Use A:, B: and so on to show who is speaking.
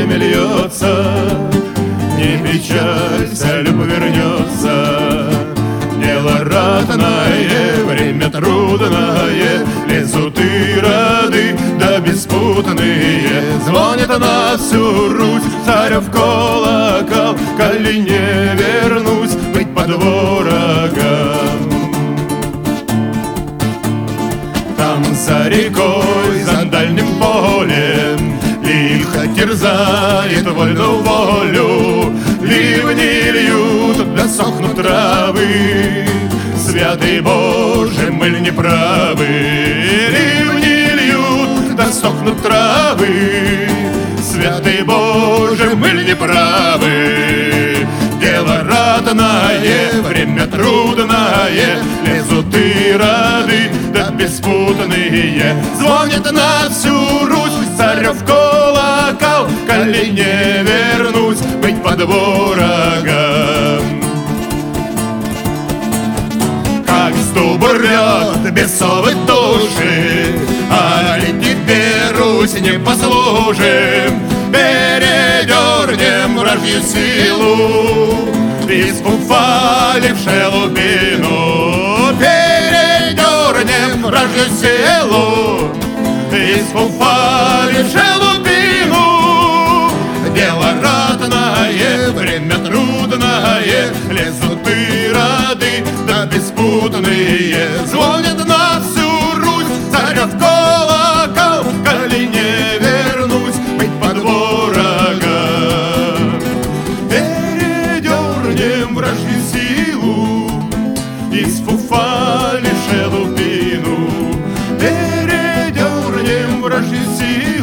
A: время льется. Не печалься, любовь вернется. Дело ратное, время трудное, лезут и рады, да беспутные. Звонит на всю Русь царев колокол, коли не вернусь быть под ворогом. Там за рекой, за дальним полем лихо терзает вольную волю. Ливни льют, да сохнут травы. Святый Боже, мы ли не правы? Ливни льют, да сохнут травы. Святый Боже, мы ли не правы? Дело ратное, время трудное, лезут и рады, да беспутные. Звонит на всю Русь царев колокол, коли не вернусь быть под ворогом. Как стубрет бесовой души, али тебе, Русь, не послужим. Передернем вражью силу, испуфали в шелупину. Передернем вражью силу, испуфали в шелупину. Дело ратное, время трудное, лезут и рады, да беспутные. Звонят на всю Русь царев колокол, коли не вернусь быть под ворогом. Передернем вражью силу, испуфали шелупину. Передернем вражью силу,